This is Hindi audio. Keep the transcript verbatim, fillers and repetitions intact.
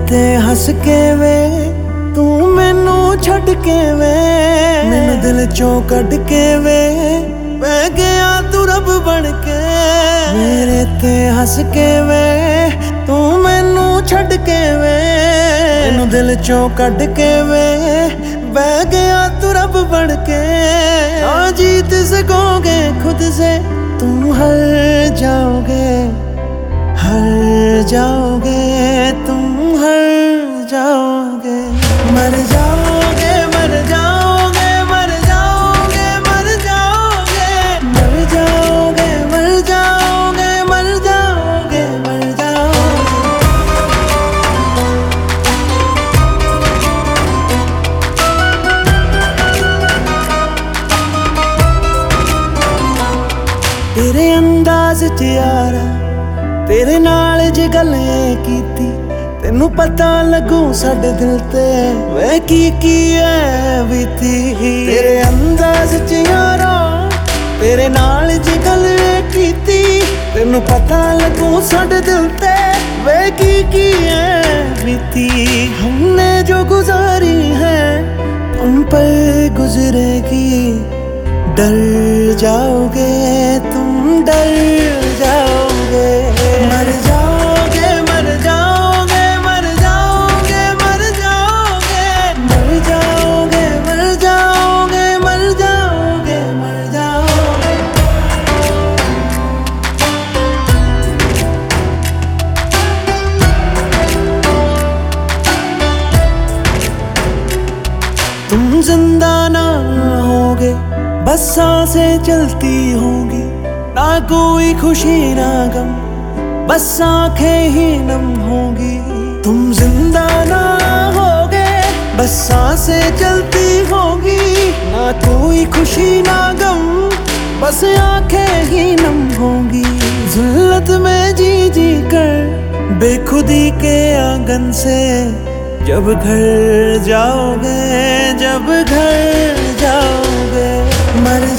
ते हस के वे तू मैनू छड़ के वे, मैनू दिल चों कढ़ के वे बह गया तू रब बन के। मेरे ते हस के वे तू मैनू छड़ के वे, मैनू दिल चों कढ़ के वे बह गया तू रब बन के। ना जीत सकोगे खुद से तुम हार जाओगे, हार जाओगे तुम हार जाओगे। मर जाओगे मर जाओगे मर जाओगे मर जाओगे मर जाओगे मर जाओगे मर जाओगे मर जाओगे। तेरे अंदाज च यारा तेरे नाल जे गल कीती तेनू पता लगू साडे दिल ते वे की की है बीती। तेरे अंदाज च यारा तेरे नाल जे गल कीती तेनू पता लगू साडे दिल ते वे की की है बीती। हमने जो गुजारी है तुम पर गुजरेगी, डर जाओगे तुम डर जाओगे। मर जाओगे मर जाओगे मर जाओगे मर जाओगे मर जाओगे मर जाओगे मर जाओगे मर जाओगे। तुम जिंदा ना होगे बस सांसें चलती होंगी, ना कोई खुशी ना गम बस आंखें ही नम होंगी। तुम जिंदा ना होगे बस सांसें चलती होंगी, ना कोई खुशी ना गम बस आंखें ही नम होंगी। जिल्लत में जी जी कर बेखुदी के आंगन से जब घर जाओगे जब घर जाओगे। मर